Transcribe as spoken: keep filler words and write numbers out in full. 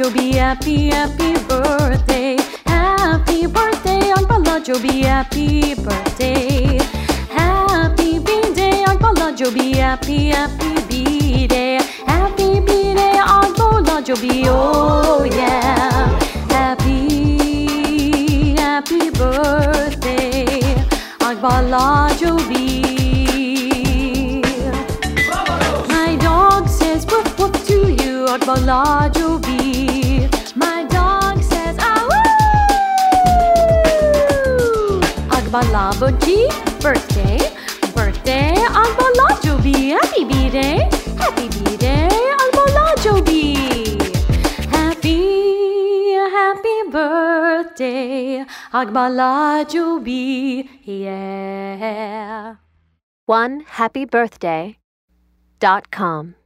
Joby, happy, happy birthday. Happy birthday, Ang Pala Joby, happy birthday. Happy B-Day, Ang Pala Joby, happy, happy B-Day. Happy B-Day, Ang Pala Joby, oh yeah. Happy, happy birthday, Ang Pala Joby. My dog says woof woof to you, Ang Pala Joby. My dog says ah woo. Ang Pala Joby, birthday, birthday, Ang Pala Joby. Happy B-Day, happy B-Day, Ang Pala Joby. Happy, happy birthday, Ang Pala Joby, yeah. one happy birthday dot com